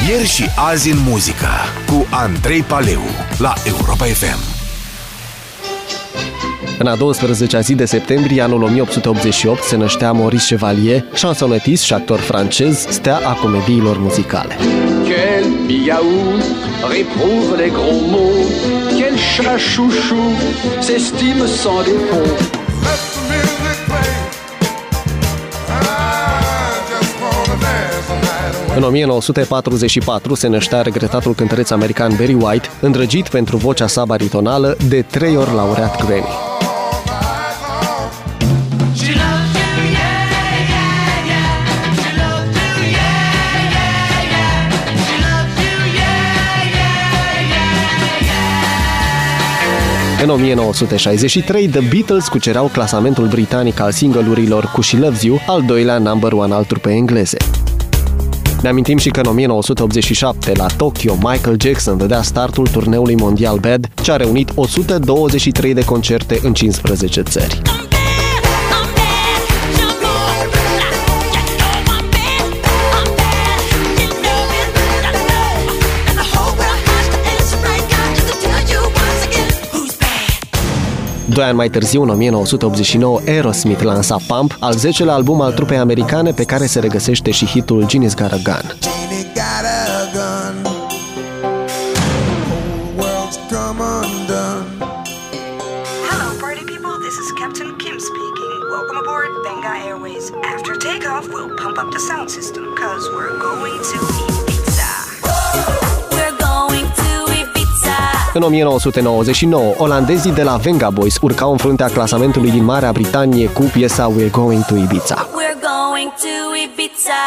Ieri și azi în muzică cu Andrei Paleu la Europa FM. În a 12-a zi de septembrie, anul 1888, se năștea Maurice Chevalier, chansonetist și actor francez, stea a comediilor muzicale. Quel biaou réprouve les gros mots, quel chat chouchou s'estime sans défaut. În 1944 se năștea regretatul cântăreț american Barry White, îndrăgit pentru vocea sa baritonală, de 3 ori laureat Grammy. În 1963, The Beatles cucereau clasamentul britanic al single-urilor cu She Loves You, al doilea number one al trupei engleze. Ne amintim și că în 1987, la Tokyo, Michael Jackson dădea startul turneului mondial Bad, ce a reunit 123 de concerte în 15 țări. Doi ani mai târziu, în 1989, Aerosmith lansa Pump, al 10-lea album al trupei americane, pe care se regăsește și hitul Genie's Got a Gun. Hello party people, this is Captain Kim speaking. Welcome aboard Benga Airways. After takeoff, we'll pump up the sound system, cause we're going to Ibiza. We're going to Ibiza. În 1999, olandezii de la Venga Boys urcau în fruntea clasamentului din Marea Britanie cu piesa We're Going to Ibiza. We're going to Ibiza.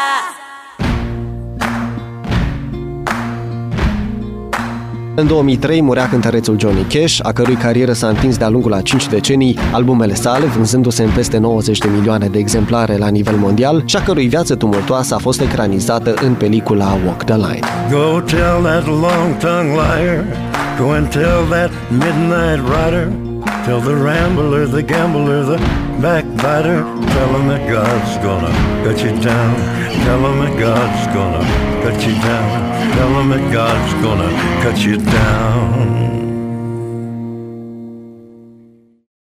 În 2003 murea cântărețul Johnny Cash, a cărui carieră s-a întins de-a lungul a 5 decenii, albumele sale vânzându-se în peste 90 de milioane de exemplare la nivel mondial și a cărui viață tumultoasă a fost ecranizată în pelicula Walk the Line. Go tell that long-tongued liar, go and tell that midnight rider, tell the rambler, the gambler, the backbiter, tell him that God's gonna cut you down, tell him that God's gonna cut you down, tell him that God's gonna cut you down.